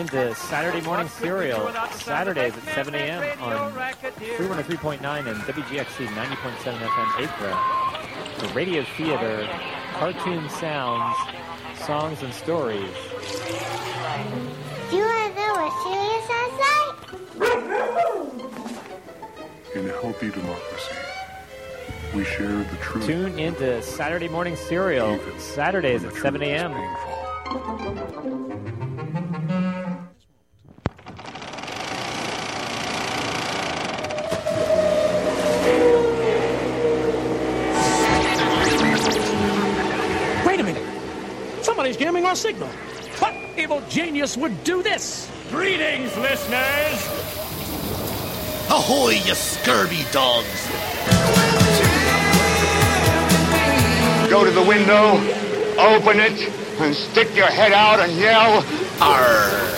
into Saturday Morning Serial, Saturdays at 7 a.m. on 303.9 and WGXC 90.7 FM Acre. The radio theater, cartoon sounds, songs, and stories. Do you want to know what Sirius sounds like? In a healthy democracy, we share the truth. Tune into Saturday Morning Serial, Saturdays at 7 a.m. Wait a minute. Somebody's jamming our signal. What evil genius would do this? Greetings, listeners! Ahoy, you scurvy dogs! Go to the window, open it, and stick your head out and yell, Arr!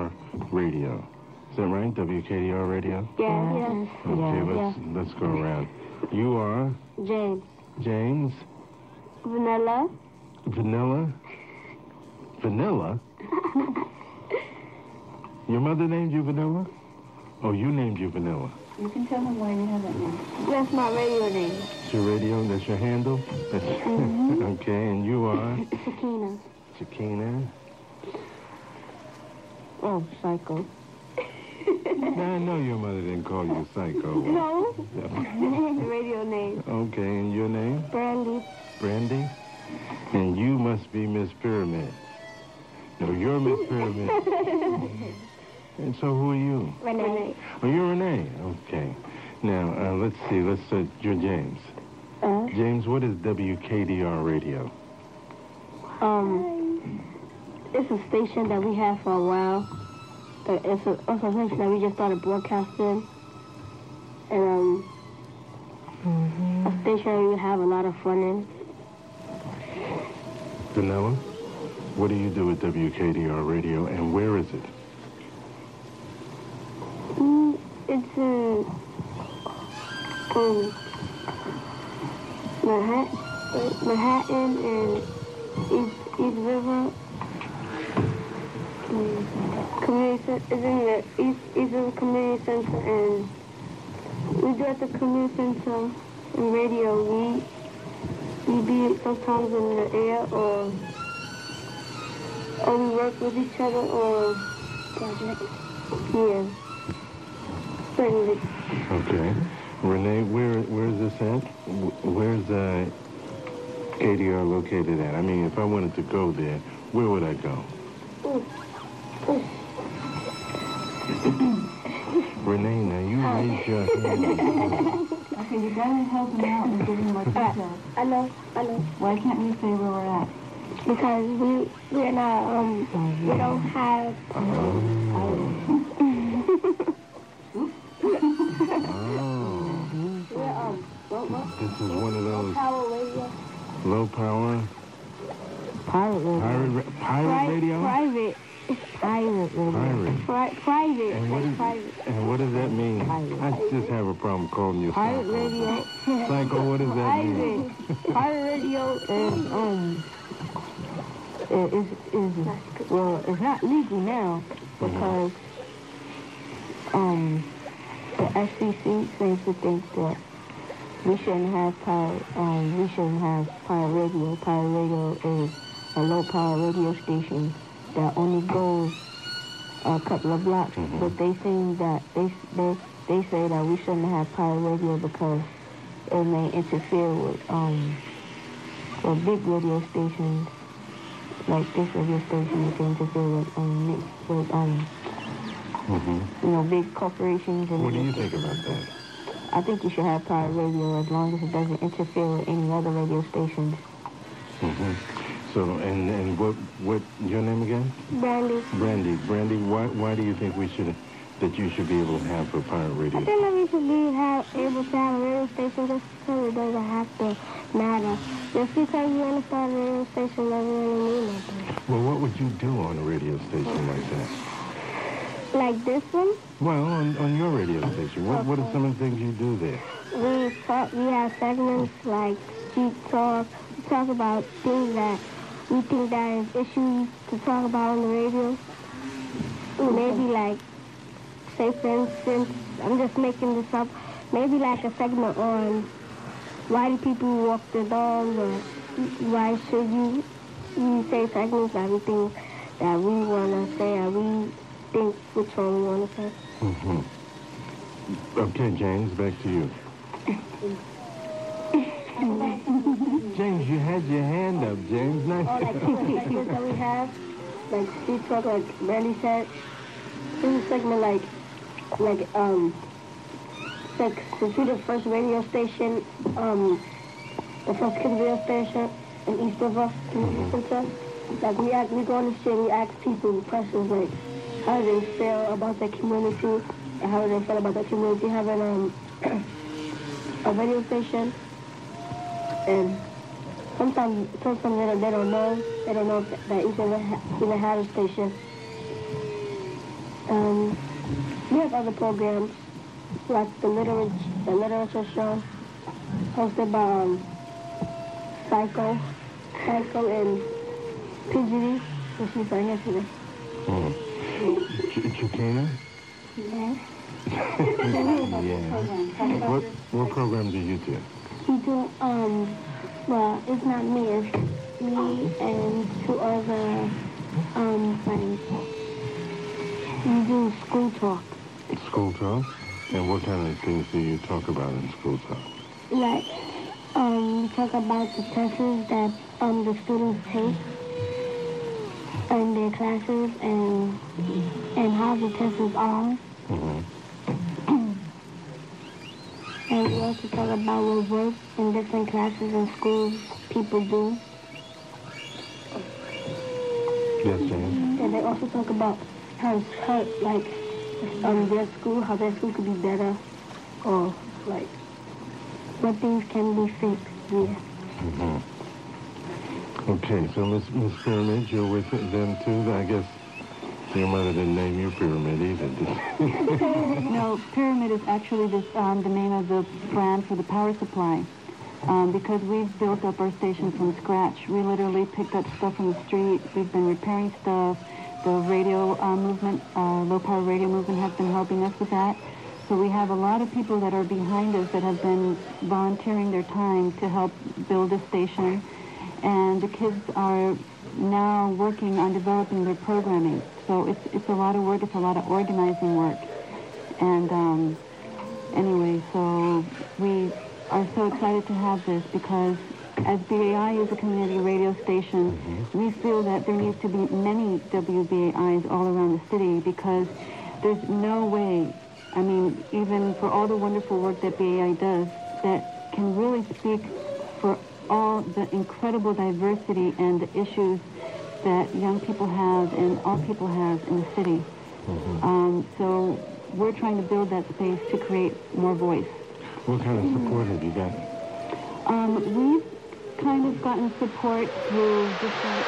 WKDR Radio. Is that right? WKDR Radio? Yes. Okay, let's go around. You are? James. James? Vanilla. Vanilla? Vanilla? Your mother named you Vanilla? Oh, you named you Vanilla. You can tell him why you have that name. That's my radio name. It's your radio? That's your handle? That's Okay, and you are? Sakina. Sakina? Oh, Psycho. Now, I know your mother didn't call you Psycho. No. The radio name. Okay, and your name? Brandy. Brandy? And you must be Miss Pyramid. No, you're Miss Pyramid. And so who are you? Renee. Oh, you're Renee. Okay. Now, let's see. You're James. James, what is WKDR Radio? It's a station that we have for a while. It's a station that we just started broadcasting. And, a station we have a lot of fun in. Vanilla, what do you do at WKDR Radio, and where is it? It's in Manhattan and East River. It's in the East River Community Center, and we do at the community center in radio. We be sometimes in the air, or we work with each other, or project. Yeah. Certainly. Okay. Renee, where is this at? Where's KDR located at? I mean, if I wanted to go there, where would I go? Renee, now you raise your hand. Okay, you gotta help him out and give him what he said. I know. Why can't we say where we're at? Because we're not, we don't have... This is one of those... Power radio. Low power? Pirate radio. Pirate radio? Private. It's pirate radio. Private. And what does that mean? I just have a problem calling you Pirate Psycho. radio. Psycho, what does that mean? Pirate radio is well, it's not legal now because the FCC seems to think that we shouldn't have pirate radio. Pirate radio is a low power radio station that only goes a couple of blocks, but they think that they say that we shouldn't have pirate radio because it may interfere with big radio stations like this radio station. It can interfere with big corporations. And what do you think about that? I think you should have pirate radio as long as it doesn't interfere with any other radio stations. So, and what your name again? Brandy. Brandy, why do you think that you should be able to have a pirate radio? I think that we should be able to have a radio station just because it doesn't have to matter. Just because you want to start a radio station doesn't really mean nothing. Well, what would you do on a radio station like that? Like this one? Well, on your radio station, what are some of the things you do there? We have segments like Street Talk. We talk about things that we think that is issues to talk about on the radio. Maybe like, say for instance, I'm just making this up, maybe like a segment on why do people walk their dogs, or why should you say segments that we think that we want to say, or we think which one we want to say. Okay, James, back to you. James, you had your hand up, James. Nice. Or like segments that we have, like Street Talk, like Randy said. This is a segment like since we're the first radio station, the first kid radio station in East River, like we go on the street and we ask people questions like how do they feel about their community and how do they feel about their community having a radio station. And sometimes they don't know that East River even had a station. other programs, like the literature show, hosted by Psycho and Pidgey, which she's right here today. Chicana? Yes. Yeah. What program do you do? We do, well, it's not me, it's me and two other friends. We do school talk. School talk? And what kind of things do you talk about in school talk? Like, we talk about the tests that the students take in their classes and how the tests are. Mm-hmm. And we also talk about what work in different classes and schools people do. Yes, James? And they also talk about how like, their school could be better, or, like, what things can be fixed, yeah. Mm-hmm. Okay, so Miss Pyramid, you're with them too? I guess your mother didn't name you Pyramid either, did she? No, Pyramid is actually the name of the brand for the power supply. Because we've built up our station from scratch. We literally picked up stuff from the street. We've been repairing stuff. The radio movement, low-power radio movement has been helping us with that. So we have a lot of people that are behind us that have been volunteering their time to help build a station. And the kids are now working on developing their programming. So it's a lot of work. It's a lot of organizing work. And anyway, so we are so excited to have this because as BAI is a community radio station, we feel that there needs to be many WBAIs all around the city because there's no way, I mean, even for all the wonderful work that BAI does, that can really speak for all the incredible diversity and the issues that young people have and all people have in the city. So we're trying to build that space to create more voice. What kind of support have you got? We've kind of gotten support through different...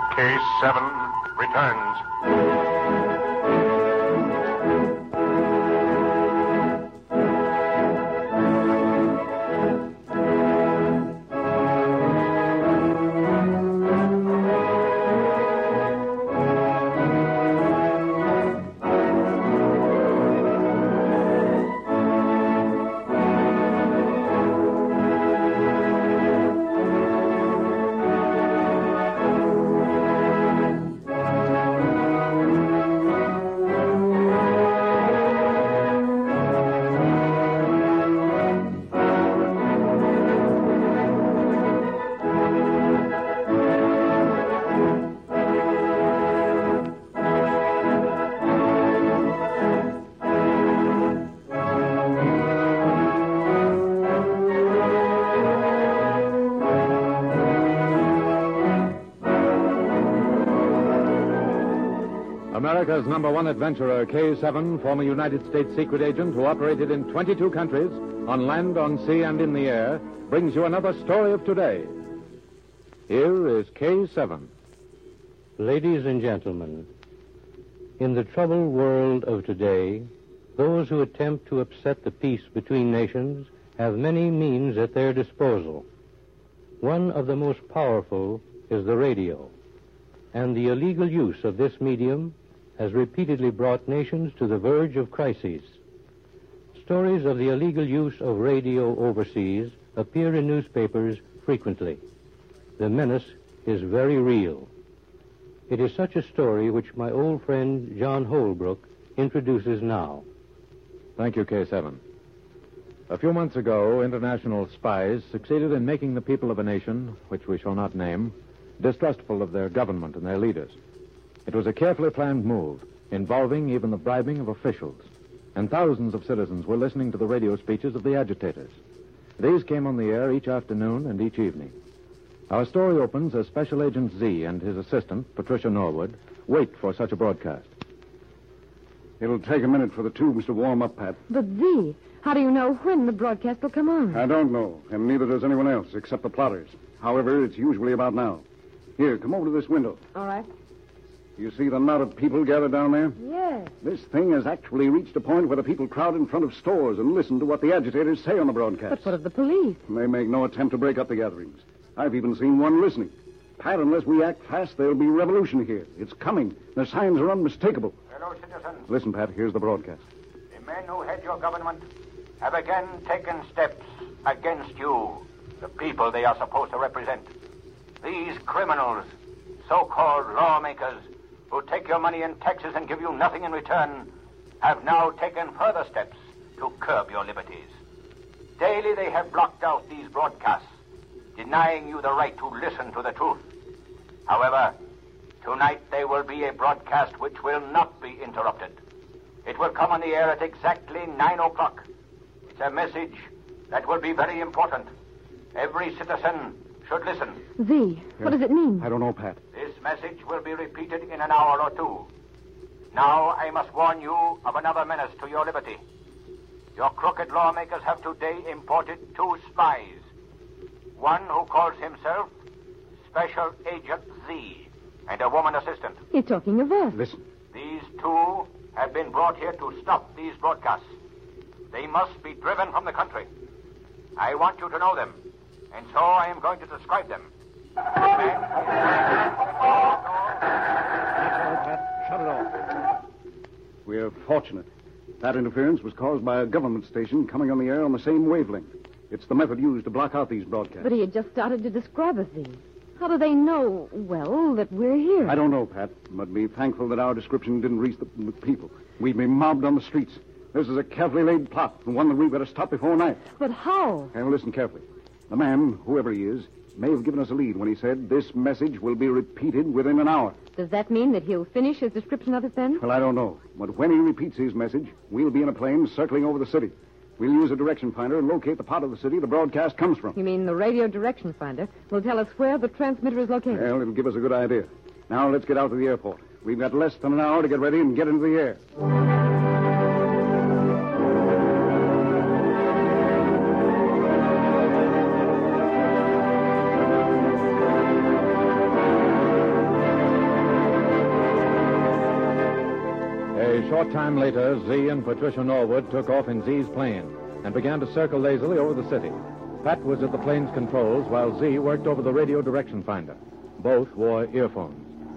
K7 returns. America's #1 adventurer, K7, former United States secret agent who operated in 22 countries, on land, on sea, and in the air, brings you another story of today. Here is K7. Ladies and gentlemen, in the troubled world of today, those who attempt to upset the peace between nations have many means at their disposal. One of the most powerful is the radio, and the illegal use of this medium has repeatedly brought nations to the verge of crises. Stories of the illegal use of radio overseas appear in newspapers frequently. The menace is very real. It is such a story which my old friend John Holbrook introduces now. Thank you, K7. A few months ago, international spies succeeded in making the people of a nation, which we shall not name, distrustful of their government and their leaders. It was a carefully planned move, involving even the bribing of officials, and thousands of citizens were listening to the radio speeches of the agitators. These came on the air each afternoon and each evening. Our story opens as Special Agent Z and his assistant, Patricia Norwood, wait for such a broadcast. It'll take a minute for the tubes to warm up, Pat. But Z, how do you know when the broadcast will come on? I don't know, and neither does anyone else, except the plotters. However, it's usually about now. Here, come over to this window. All right. You see the knot of people gathered down there? Yes. This thing has actually reached a point where the people crowd in front of stores and listen to what the agitators say on the broadcast. But what of the police? They make no attempt to break up the gatherings. I've even seen one listening. Pat, unless we act fast, there'll be revolution here. It's coming. The signs are unmistakable. Hello, citizens. Listen, Pat, here's the broadcast. The men who head your government have again taken steps against you, the people they are supposed to represent. These criminals, so-called lawmakers, who take your money in taxes and give you nothing in return, have now taken further steps to curb your liberties. Daily they have blocked out these broadcasts, denying you the right to listen to the truth. However, tonight there will be a broadcast which will not be interrupted. It will come on the air at exactly 9 o'clock. It's a message that will be very important. Every citizen should listen. Z, what does it mean? I don't know, Pat. This message will be repeated in an hour or two. Now I must warn you of another menace to your liberty. Your crooked lawmakers have today imported 2 spies. One who calls himself Special Agent Z, and a woman assistant. You're talking of us. Listen. These 2 have been brought here to stop these broadcasts. They must be driven from the country. I want you to know them, and so I am going to describe them. That's all, Pat. Shut it off. We're fortunate. That interference was caused by a government station coming on the air on the same wavelength. It's the method used to block out these broadcasts. But he had just started to describe us, Z. How do they know, well, that we're here? I don't know, Pat, but be thankful that our description didn't reach the people. We'd be mobbed on the streets. This is a carefully laid plot, and one that we've got to stop before night. But how? And listen carefully. The man, whoever he is, may have given us a lead when he said this message will be repeated within an hour. Does that mean that he'll finish his description of us then? Well, I don't know. But when he repeats his message, we'll be in a plane circling over the city. We'll use a direction finder and locate the part of the city the broadcast comes from. You mean the radio direction finder will tell us where the transmitter is located? Well, it'll give us a good idea. Now, let's get out to the airport. We've got less than an hour to get ready and get into the air. A short time later, Z and Patricia Norwood took off in Z's plane and began to circle lazily over the city. Pat was at the plane's controls while Z worked over the radio direction finder. Both wore earphones.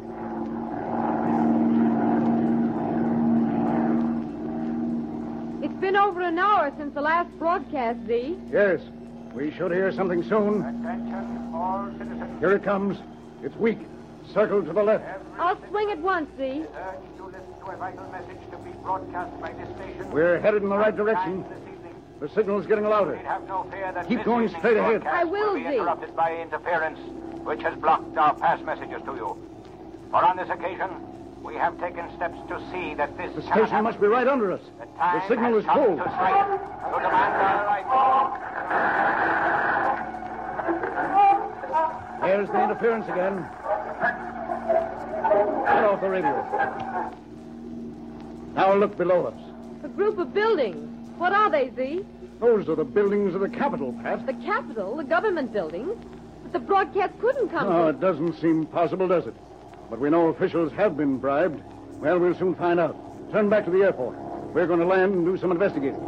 It's been over an hour since the last broadcast, Z. Yes. We should hear something soon. Attention, all citizens. Here it comes. It's weak. Circle to the left. I'll swing it once, Z. Urged to listen to a vital message to be broadcast by this station. We're headed in the right direction. The signal's getting louder. Have no fear that Keep this going evening's straight ahead. broadcast I will, be Z. interrupted by interference, which has blocked our past messages to you. For on this occasion, we have taken steps to see that this The station must be right under us. The signal is full. To strike, to demand our rights. There's the interference again. Cut off the radio. Now look below us. A group of buildings. What are they, Z? Those are the buildings of the Capitol, Pat. The Capitol, the government buildings. But the broadcast couldn't come No, from... it doesn't seem possible, does it? But we know officials have been bribed. Well, we'll soon find out. Turn back to the airport. We're going to land and do some investigating.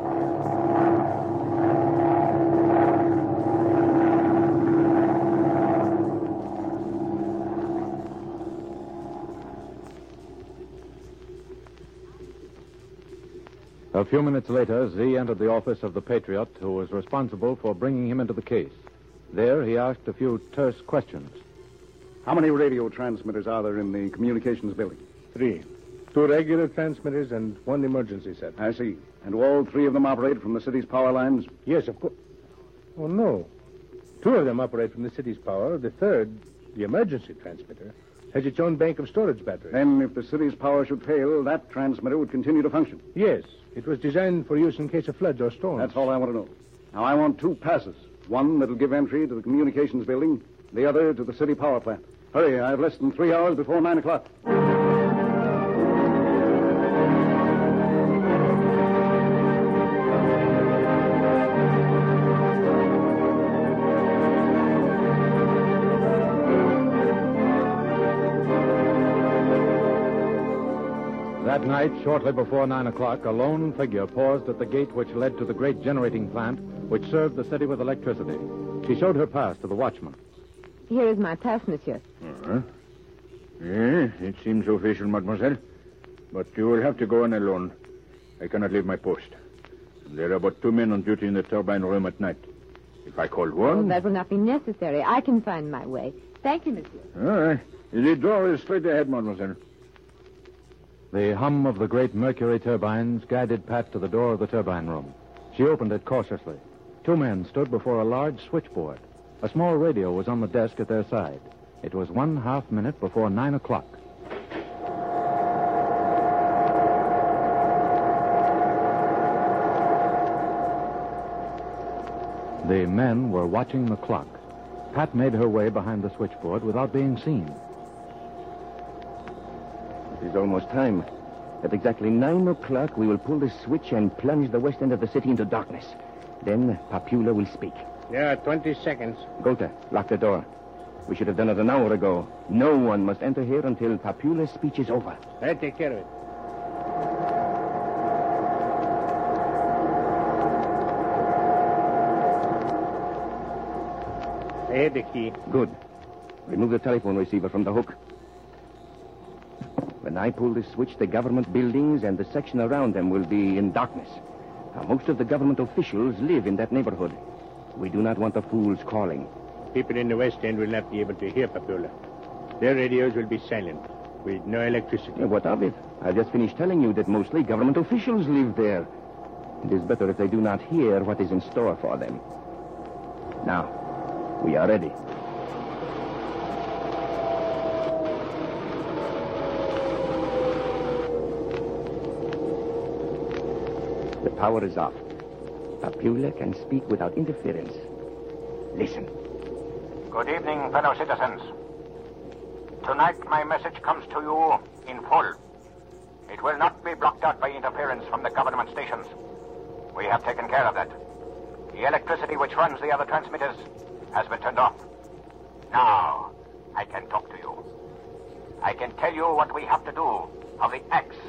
A few minutes later, Z entered the office of the Patriot, who was responsible for bringing him into the case. There, he asked a few terse questions. How many radio transmitters are there in the communications building? 3. 2 regular transmitters and 1 emergency set. I see. And do all 3 of them operate from the city's power lines? Yes, of course. Oh, no. 2 of them operate from the city's power. The third, the emergency transmitter, has its own bank of storage batteries. Then, if the city's power should fail, that transmitter would continue to function. Yes. It was designed for use in case of floods or storms. That's all I want to know. Now, I want 2 passes. One that'll give entry to the communications building, the other to the city power plant. Hurry, I have less than 3 hours before 9 o'clock. That night, shortly before 9 o'clock, a lone figure paused at the gate which led to the great generating plant which served the city with electricity. She showed her pass to the watchman. Here is my pass, monsieur. Uh-huh. Yes, it seems official, mademoiselle. But you will have to go on alone. I cannot leave my post. There are but 2 men on duty in the turbine room at night. If I call one... Oh, that will not be necessary. I can find my way. Thank you, monsieur. All right. The door is straight ahead, mademoiselle. The hum of the great mercury turbines guided Pat to the door of the turbine room. She opened it cautiously. 2 men stood before a large switchboard. A small radio was on the desk at their side. It was 1/2 minute before 9 o'clock. The men were watching the clock. Pat made her way behind the switchboard without being seen. It is almost time. At exactly 9 o'clock, we will pull the switch and plunge the west end of the city into darkness. Then Papula will speak. There are 20 seconds. Gota, lock the door. We should have done it an hour ago. No one must enter here until Papula's speech is over. I'll take care of it. I had the key. Good. Remove the telephone receiver from the hook. When I pull this switch, the government buildings and the section around them will be in darkness. Now, most of the government officials live in that neighborhood. We do not want the fools calling. People in the West End will not be able to hear Papula. Their radios will be silent, with no electricity. What of it? I just finished telling you that mostly government officials live there. It is better if they do not hear what is in store for them. Now, we are ready. The power is off. Papula can speak without interference. Listen. Good evening, fellow citizens. Tonight, my message comes to you in full. It will not be blocked out by interference from the government stations. We have taken care of that. The electricity which runs the other transmitters has been turned off. Now, I can talk to you. I can tell you what we have to do of the acts which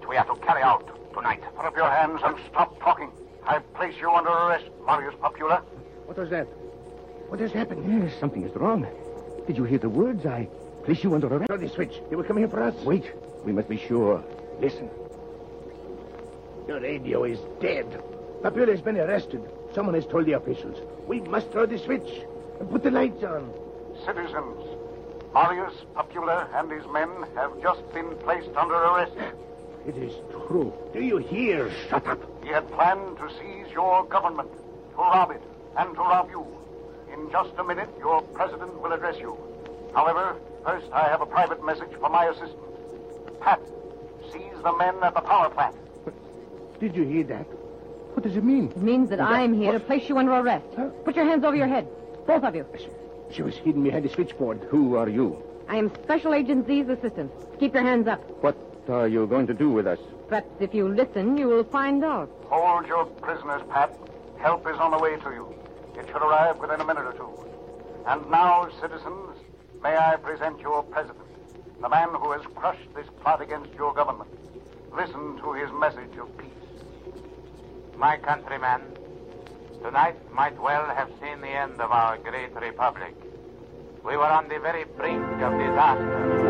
we are to carry out tonight. Put up your hands and stop talking. I place you under arrest, Marius Popula. What was that? What has happened? Yes, something is wrong. Did you hear the words? I place you under arrest. Throw the switch. They will come here for us. Wait. We must be sure. Listen. Your radio is dead. Popula has been arrested. Someone has told the officials. We must throw the switch and put the lights on. Citizens, Marius Popula and his men have just been placed under arrest. It is true. Do you hear? Shut up. He had planned to seize your government, to rob it, and to rob you. In just a minute, your president will address you. However, first I have a private message for my assistant. Pat, seize the men at the power plant. Did you hear that? What does it mean? It means that I'm here to place you under arrest. Huh? Put your hands over your head. Both of you. She was hidden behind the switchboard. Who are you? I am Special Agent Z's assistant. Keep your hands up. What are you going to do with us? Perhaps if you listen, you will find out. Hold your prisoners, Pat. Help is on the way to you. It should arrive within a minute or two. And now, citizens, may I present your president, the man who has crushed this plot against your government. Listen to his message of peace. My countrymen, tonight might well have seen the end of our great republic. We were on the very brink of disaster.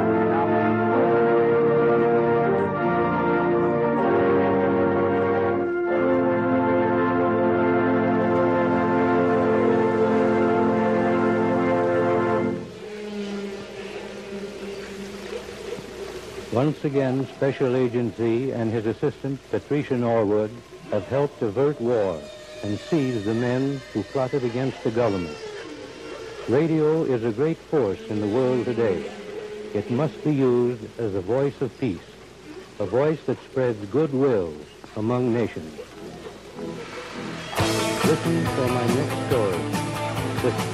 Once again, Special Agent Z and his assistant, Patricia Norwood, have helped avert war and seize the men who plotted against the government. Radio is a great force in the world today. It must be used as a voice of peace, a voice that spreads goodwill among nations. Listen for my next story. Listen.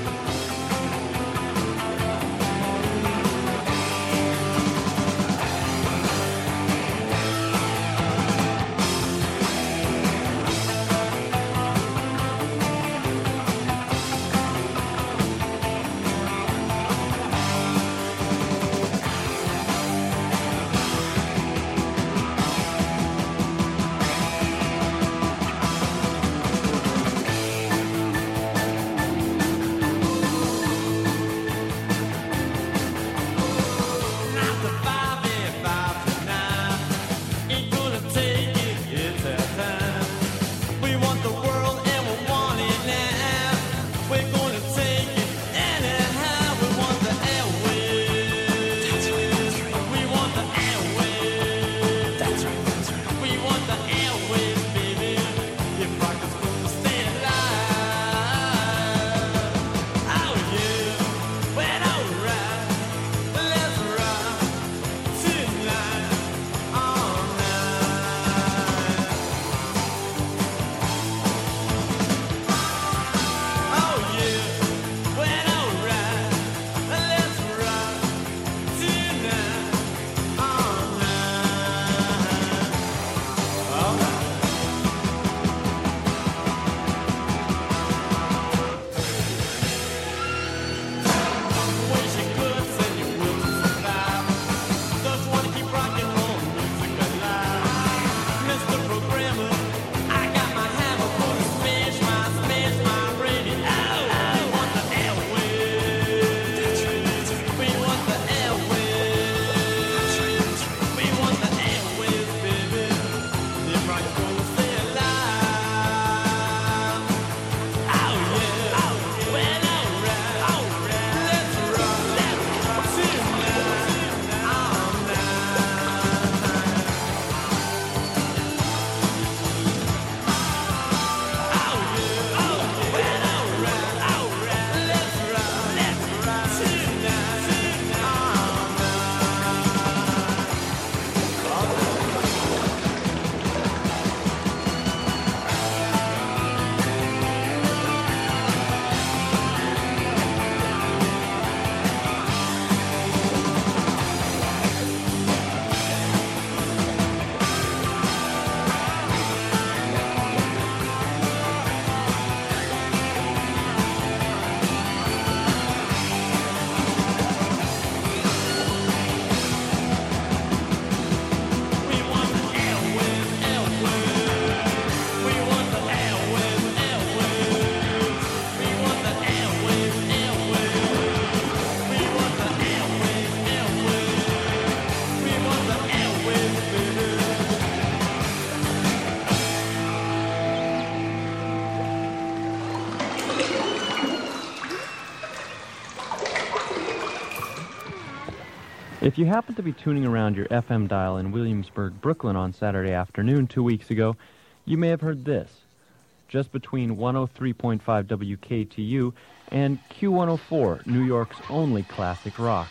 If you happen to be tuning around your FM dial in Williamsburg, Brooklyn on Saturday afternoon 2 weeks ago, you may have heard this. Just between 103.5 WKTU and Q104, New York's only classic rock.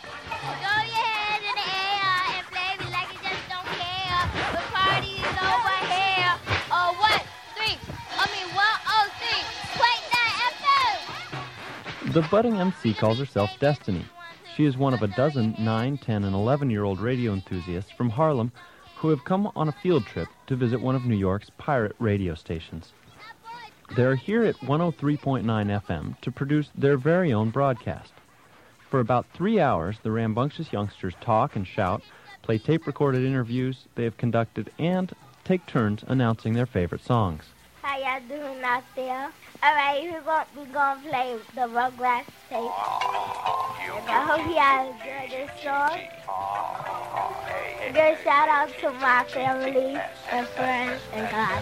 The budding MC calls herself Destiny. She is one of a dozen 9, 10, and 11-year-old radio enthusiasts from Harlem who have come on a field trip to visit one of New York's pirate radio stations. They're here at 103.9 FM to produce their very own broadcast. For about 3 hours, the rambunctious youngsters talk and shout, play tape-recorded interviews they have conducted, and take turns announcing their favorite songs. How y'all doing out there? All right, we're going to play the Rugrats tape. And I hope y'all enjoy this song. Good shout out to my family and friends and God.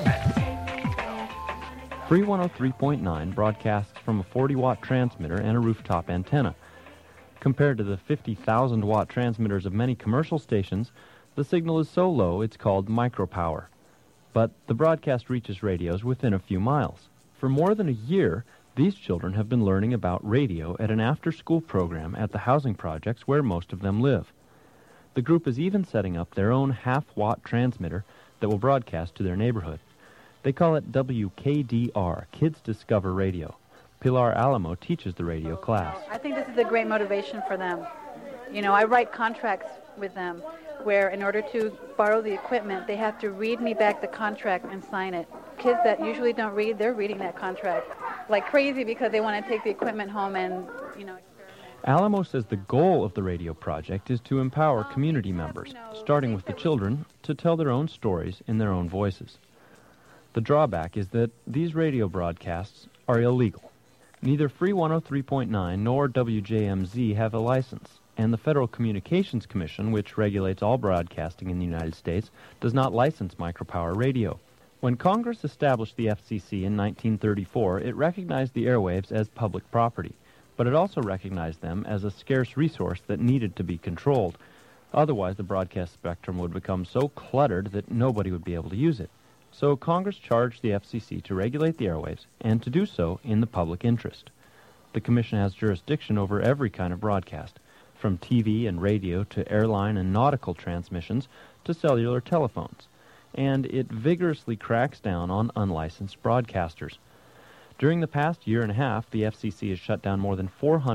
Free 103.9 broadcasts from a 40-watt transmitter and a rooftop antenna. Compared to the 50,000-watt transmitters of many commercial stations, the signal is so low it's called micropower. But the broadcast reaches radios within a few miles. For more than a year, these children have been learning about radio at an after-school program at the housing projects where most of them live. The group is even setting up their own half-watt transmitter that will broadcast to their neighborhood. They call it WKDR, Kids Discover Radio. Pilar Alamo teaches the radio class. I think this is a great motivation for them. You know, I write contracts with them where in order to borrow the equipment, they have to read me back the contract and sign it. Kids that usually don't read, they're reading that contract like crazy because they want to take the equipment home and, you know, experiment. Alamo says the goal of the radio project is to empower community members, starting with the children, to tell their own stories in their own voices. The drawback is that these radio broadcasts are illegal. Neither Free 103.9 nor WJMZ have a license, and the Federal Communications Commission, which regulates all broadcasting in the United States, does not license micropower radio. When Congress established the FCC in 1934, it recognized the airwaves as public property, but it also recognized them as a scarce resource that needed to be controlled. Otherwise, the broadcast spectrum would become so cluttered that nobody would be able to use it. So Congress charged the FCC to regulate the airwaves, and to do so in the public interest. The Commission has jurisdiction over every kind of broadcast, from TV and radio to airline and nautical transmissions to cellular telephones, and it vigorously cracks down on unlicensed broadcasters. During the past year and a half, the FCC has shut down more than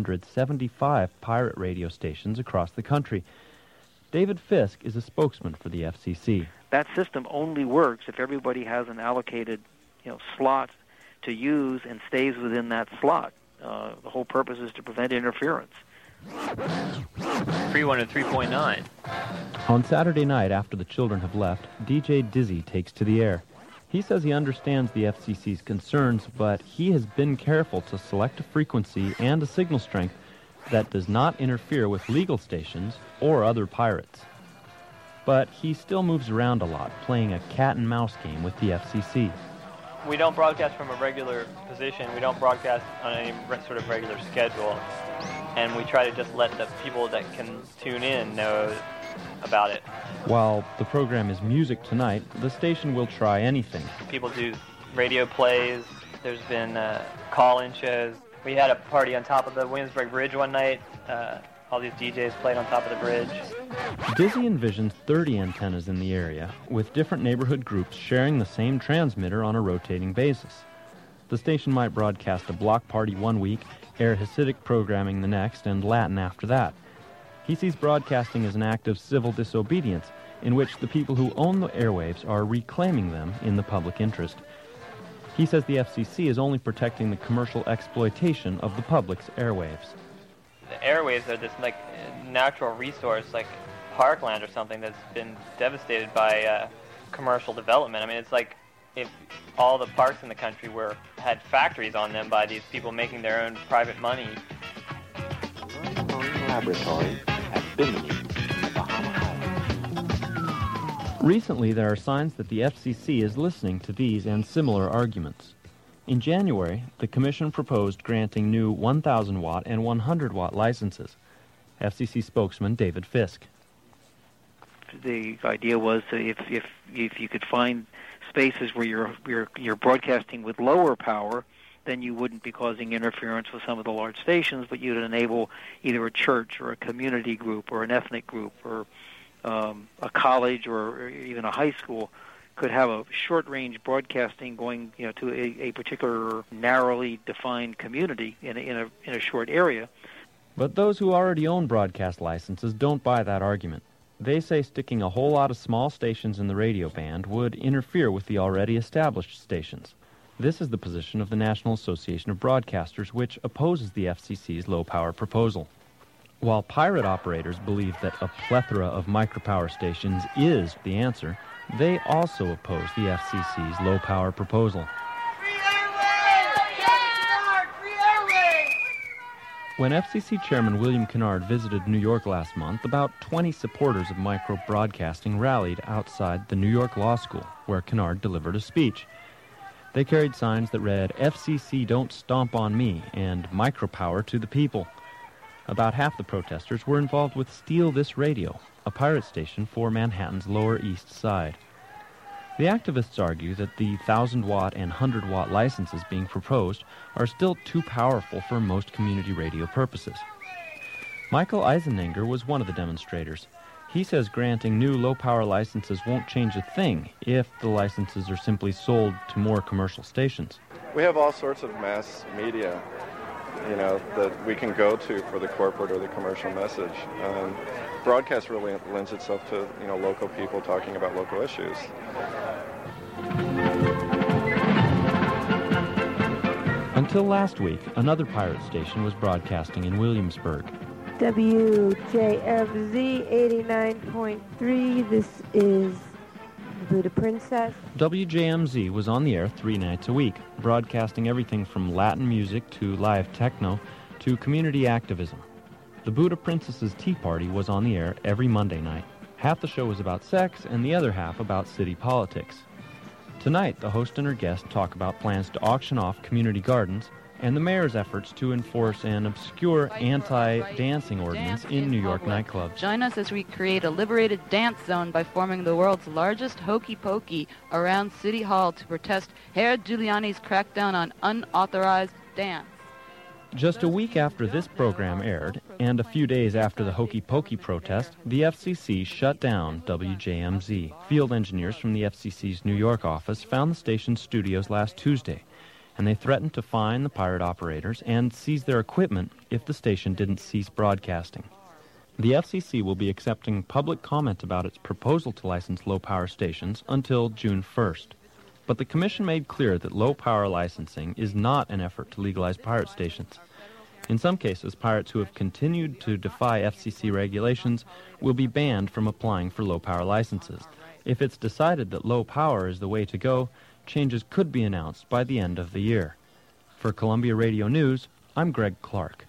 475 pirate radio stations across the country. David Fisk is a spokesman for the FCC. That system only works if everybody has an allocated, slot to use and stays within that slot. The whole purpose is to prevent interference. Free 103.9. On Saturday night, after the children have left, DJ Dizzy takes to the air. He says he understands the FCC's concerns, but he has been careful to select a frequency and a signal strength that does not interfere with legal stations or other pirates. But he still moves around a lot, playing a cat-and-mouse game with the FCC. We don't broadcast from a regular position. We don't broadcast on any sort of regular schedule. And we try to just let the people that can tune in know about it. While the program is Music Tonight, the station will try anything. People do radio plays. There's been call-in shows. We had a party on top of the Williamsburg Bridge one night. All these DJs played on top of the bridge. Dizzy envisions 30 antennas in the area, with different neighborhood groups sharing the same transmitter on a rotating basis. The station might broadcast a block party one week, air Hasidic programming the next, and Latin after that. He sees broadcasting as an act of civil disobedience, in which the people who own the airwaves are reclaiming them in the public interest. He says the FCC is only protecting the commercial exploitation of the public's airwaves. The airwaves are this natural resource, like parkland or something, that's been devastated by commercial development. I mean, it's like if all the parks in the country had factories on them by these people making their own private money. Marine Laboratory at Bimini, in the Bahama Islands. Recently, there are signs that the FCC is listening to these and similar arguments. In January, the Commission proposed granting new 1,000-watt and 100-watt licenses. FCC spokesman David Fisk. The idea was that if you could find spaces where you're broadcasting with lower power, then you wouldn't be causing interference with some of the large stations, but you'd enable either a church or a community group or an ethnic group or a college or even a high school could have a short-range broadcasting going, to a particular narrowly defined community in a short area. But those who already own broadcast licenses don't buy that argument. They say sticking a whole lot of small stations in the radio band would interfere with the already established stations. This is the position of the National Association of Broadcasters, which opposes the FCC's low-power proposal. While pirate operators believe that a plethora of micropower stations is the answer, they also oppose the FCC's low-power proposal. When FCC Chairman William Kennard visited New York last month, about 20 supporters of micro-broadcasting rallied outside the New York Law School, where Kennard delivered a speech. They carried signs that read, "FCC don't stomp on me," and "Micropower to the people." About half the protesters were involved with Steal This Radio, a pirate station for Manhattan's Lower East Side. The activists argue that the 1,000-watt and 100-watt licenses being proposed are still too powerful for most community radio purposes. Michael Eisenenger was one of the demonstrators. He says granting new low-power licenses won't change a thing if the licenses are simply sold to more commercial stations. We have all sorts of mass media, that we can go to for the corporate or the commercial message. Broadcast really lends itself to, local people talking about local issues. Until last week, another pirate station was broadcasting in Williamsburg. WJFZ 89.3, this is Buddha Princess. WJMZ was on the air 3 nights a week, broadcasting everything from Latin music to live techno to community activism. The Buddha Princess's Tea Party was on the air every Monday night. Half the show was about sex and the other half about city politics. Tonight, the host and her guest talk about plans to auction off community gardens and the mayor's efforts to enforce an obscure anti-dancing ordinance in New York nightclubs. Join us as we create a liberated dance zone by forming the world's largest hokey pokey around City Hall to protest Herr Giuliani's crackdown on unauthorized dance. Just a week after this program aired, and a few days after the hokey pokey protest, the FCC shut down WJMZ. Field engineers from the FCC's New York office found the station's studios last Tuesday, and they threatened to fine the pirate operators and seize their equipment if the station didn't cease broadcasting. The FCC will be accepting public comment about its proposal to license low-power stations until June 1st. But the Commission made clear that low-power licensing is not an effort to legalize pirate stations. In some cases, pirates who have continued to defy FCC regulations will be banned from applying for low-power licenses. If it's decided that low power is the way to go, changes could be announced by the end of the year. For Columbia Radio News, I'm Greg Clark.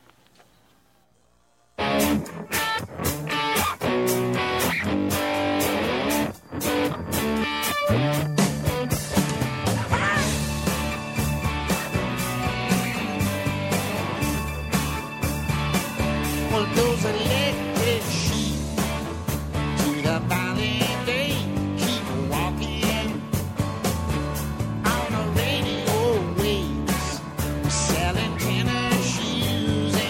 Well, those electric sheep to the valley, they keep walking on the radio waves, selling tennis shoes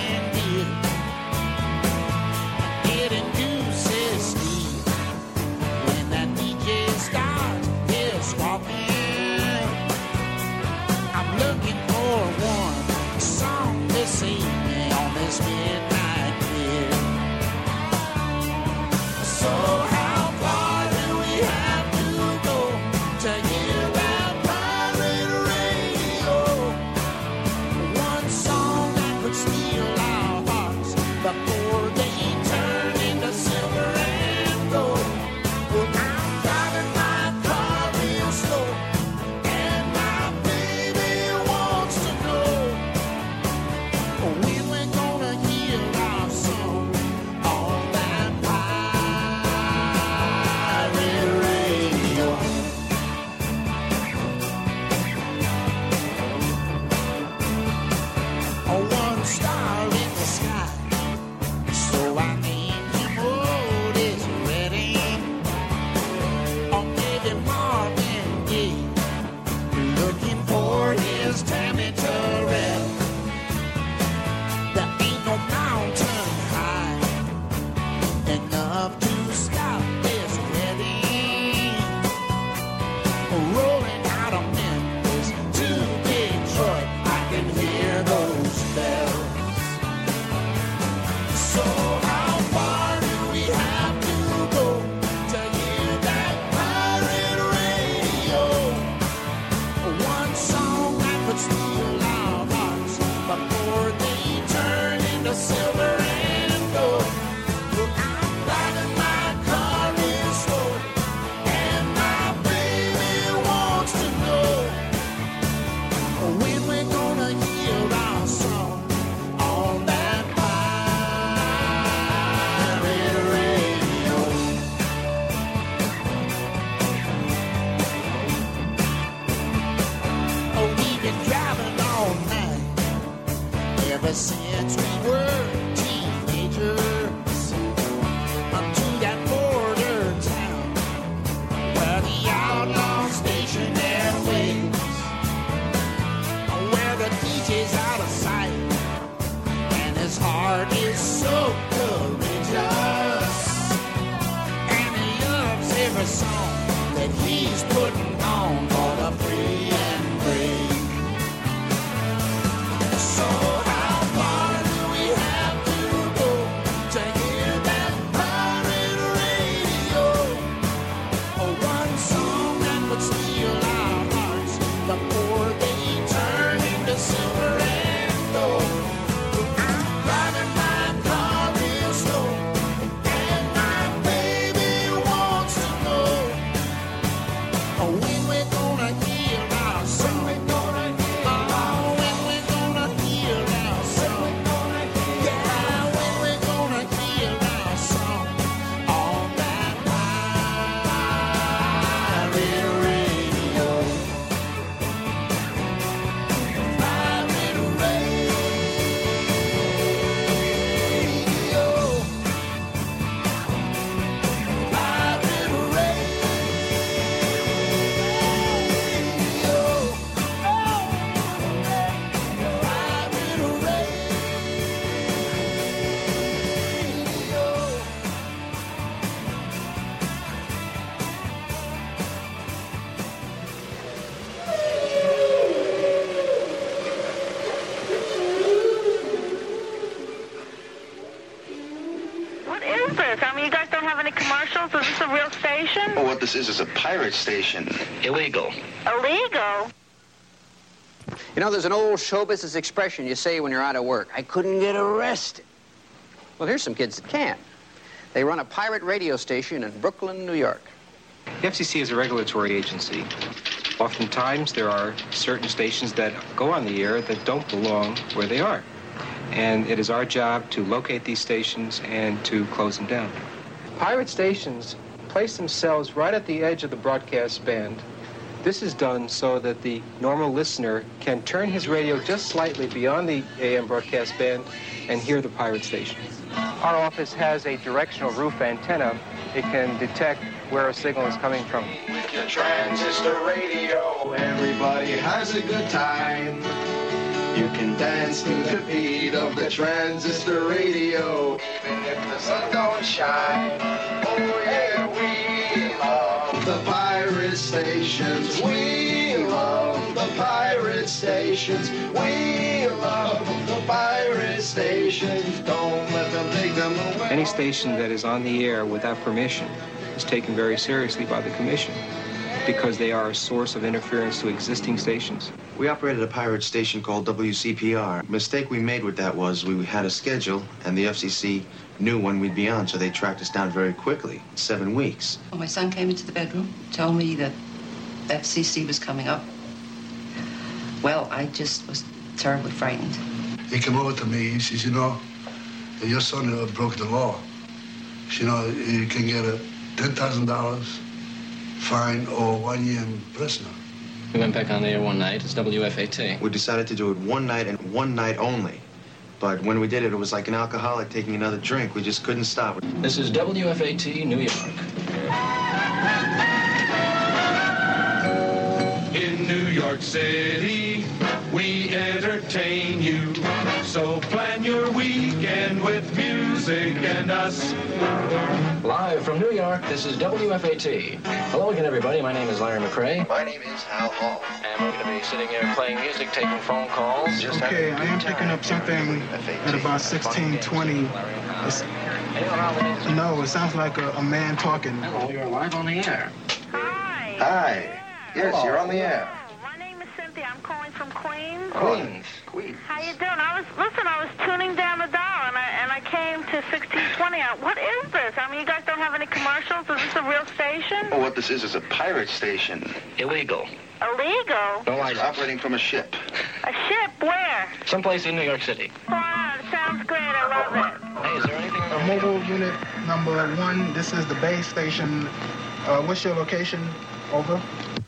this is a pirate station. Illegal. Illegal? You know, there's an old show business expression you say when you're out of work. I couldn't get arrested. Well, here's some kids that can. They run a pirate radio station in Brooklyn, New York. The FCC is a regulatory agency. Oftentimes, there are certain stations that go on the air that don't belong where they are. And it is our job to locate these stations and to close them down. Pirate stations place themselves right at the edge of the broadcast band. This is done so that the normal listener can turn his radio just slightly beyond the AM broadcast band and hear the pirate station. Our office has a directional roof antenna. It can detect where a signal is coming from. With your transistor radio, everybody has a good time. You can dance to the beat of the transistor radio, even if the sun don't shine. Oh yeah, we love the pirate stations. We love the pirate stations. We love the pirate stations. Don't let them take them away. Any station that is on the air without permission is taken very seriously by the Commission because they are a source of interference to existing stations. We operated a pirate station called WCPR. The mistake we made with that was we had a schedule, and the FCC knew when we'd be on, so they tracked us down very quickly, 7 weeks. Well, my son came into the bedroom, told me that FCC was coming up. Well, I just was terribly frightened. He came over to me, he says, you know, your son broke the law. You know, you can get a $10,000 fine or 1 year in prison. We went back on the air one night. It's WFAT. We decided to do it one night and one night only. But when we did it, it was like an alcoholic taking another drink. We just couldn't stop. This is WFAT, New York. In New York City, we entertain you. So plan your weekend with music and us. Live from New York, this is WFAT. Hello again, everybody. My name is Larry McRae. My name is Hal Hall. And we're going to be sitting here playing music, taking phone calls. Okay, I am picking up something at about 1620. No, it sounds like a man talking. Hello, you're live on the air. Hi. Hi. Yes, Hello. You're on the air. My name is Cynthia. I'm calling from Queens. Queens. How you doing? I was tuning down the dial, and I came to 1620. What is this? I mean, you guys don't have any commercials? Is this a real station? Oh, what this is a pirate station. Illegal. Illegal? No, It's operating from a ship. A ship? Where? Someplace in New York City. Wow, it sounds great. I love it. Hey, is there anything? Mobile unit number 1. This is the base station. What's your location? Over.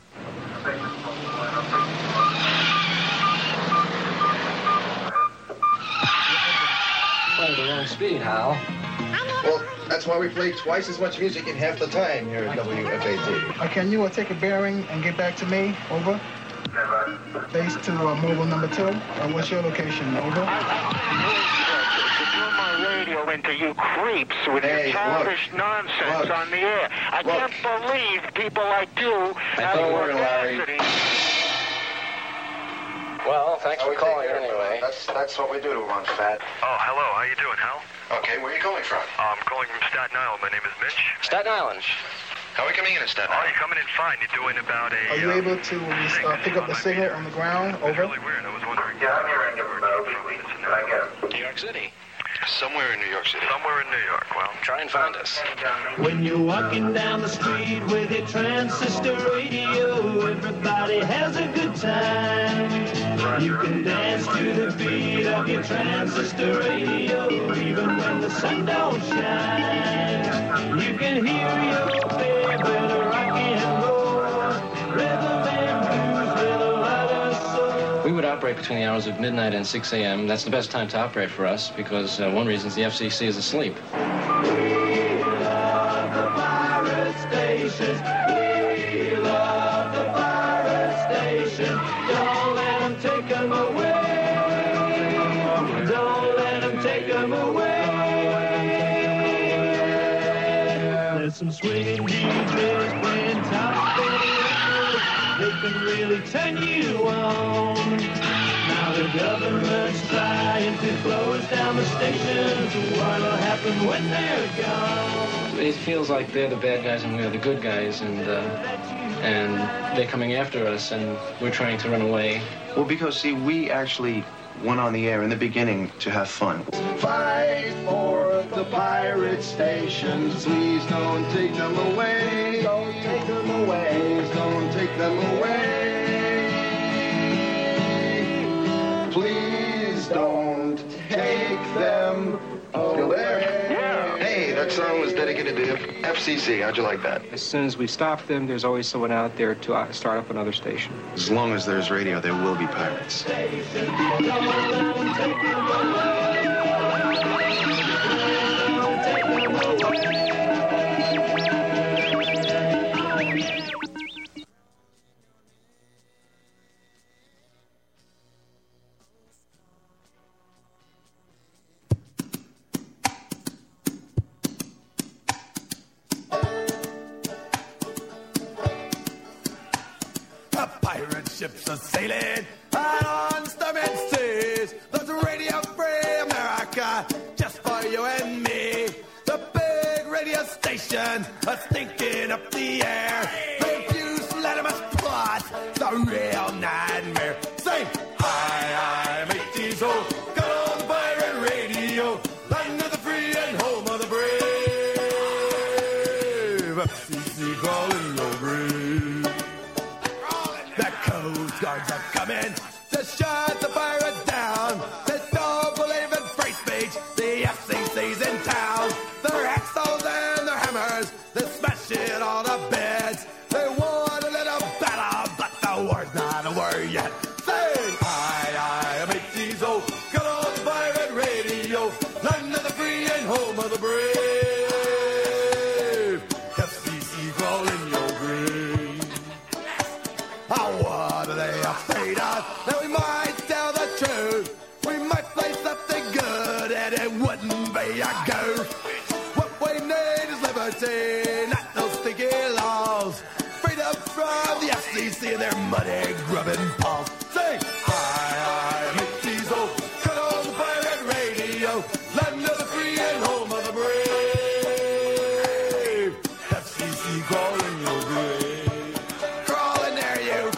Playing the wrong speed, Hal. Well, that's why we play twice as much music in half the time here at WFAT. Can you take a bearing and get back to me? Over. Base to mobile number 2. What's your location? Over. Radio into you creeps with your childish nonsense on the air. I can't believe people like you have the audacity. Well, thanks for calling anyway. That's what we do to one, Fat. Oh, hello. How you doing, Hal? Okay, where are you calling from? I'm calling from Staten Island. My name is Mitch. Staten Island. How are we coming in at Staten Oh, Island? you're coming in fine. You're doing about a... Are you able to pick up the signal on the ground? Over. Really weird. I was wondering... New York City. Somewhere in New York City. Somewhere in New York. Well, try and find us. When you're walking down the street with your transistor radio, everybody has a good time. You can dance to the beat of your transistor radio, even when the sun don't shine. You can hear your favorite rock and roll, rhythm and blues with a lot of soul. We would operate between the hours of midnight and 6 a.m. That's the best time to operate for us because one reason is the FCC is asleep. We love the pirate stations. We love the pirate station. Don't let them take them away. Don't let them take them away. There's some swinging DJs playing top 40 records. they can really turn you on. Now the government's trying to close down the stations. What'll happen when they're gone? It feels like they're the bad guys and we're the good guys, and they're coming after us, and we're trying to run away. Well, because, see, we actually went on the air in the beginning to have fun. Fight for the pirate stations. Please don't take them away. Don't take them away. Don't take them away. Please don't take them away. Still there? Hey, that song was dedicated to FCC. How'd you like that? As soon as we stop them, there's always someone out there to start up another station. As long as there's radio, there will be pirates. Ships are sailing out on stormy seas. There's a radio free America just for you and me. The big radio station is stinking up the air. The abuse let 'em plot. It's a real nightmare. Sing, hi, I'm 8 years old. Got on the pirate radio. Land of the free and home of the brave. FCC calling your grave. Coast Guards are coming to shut the pirates down. They don't believe in free speech. The FCC's in town. Their axles and their hammers, they smash it on the beds. They want a little battle, but the war's not over yet. Sing, I am 8 years old. Got on the pirate radio. Land of the free and home of the brave. FCC crawling your grave. What are they afraid of? That we might tell the truth. We might play something good and it wouldn't be a goof. What we need is liberty, not those sticky laws. Freedom from the FCC and their money grubbing paws. Say, I'm 8 years old. Cut on the pirate radio. Land of the free and home of the brave. FCC calling your grave. Crawling there, you.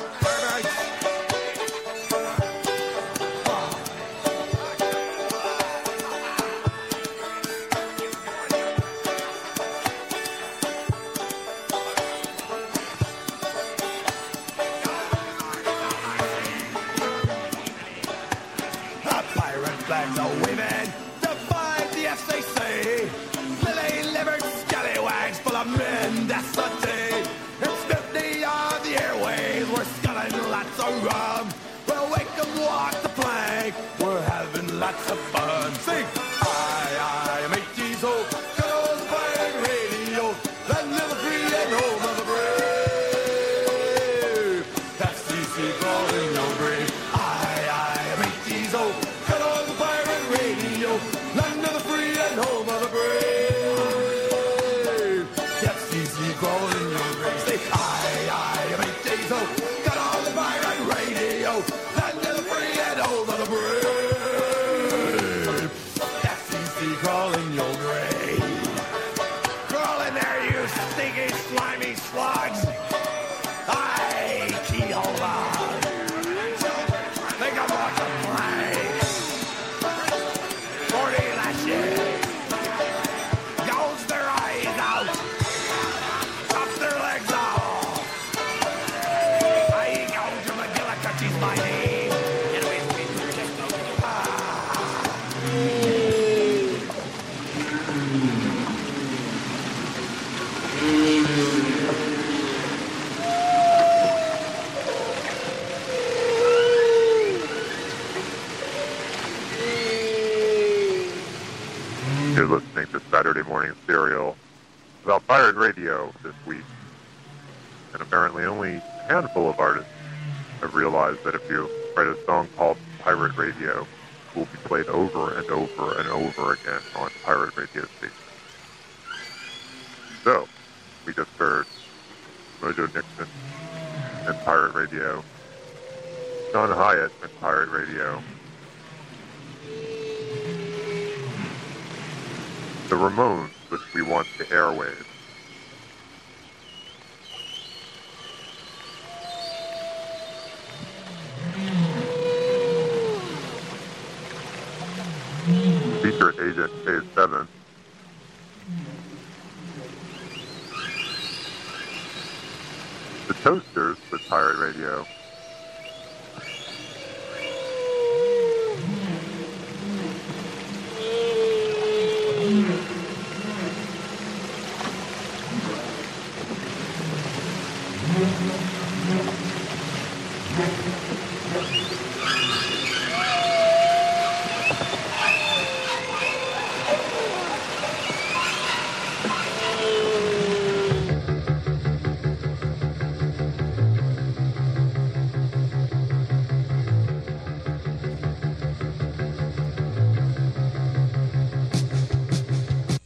Flags are waving to fight the FCC. Lily-livered scallywags full of mendacity. It's 50 on the airways. We're sculling lots of rum. We'll wake 'em, walk the plank. We're having lots of fun. Sing, I am 8 years old. Got on the pirate radio. Land of the free and home of the brave. FCC calling your grave. I am 8 years old. Land of the free and home of the brave. FCC crawling your grave. Say, I am 8 days old. Got on the pirate radio. Land of the free and home of the brave. FCC crawling your grave. Crawling there, you stinky, slimy slugs. I keyhole on. Think I'm on the plane. 40 lashes. Gouge their eyes out. Chop their legs off. I gouge your McGillicuddy's my name. Anyways, You're listening to Saturday Morning Serial about pirate radio this week. And apparently only a handful of artists have realized that if you write a song called Pirate Radio, it will be played over and over and over again on pirate radio stations. So, we just heard Mojo Nixon and Pirate Radio. John Hyatt with Pirate Radio. The Ramones with We Want the Airwaves. Secret Agent Phase 7. The Toasters with Pirate Radio.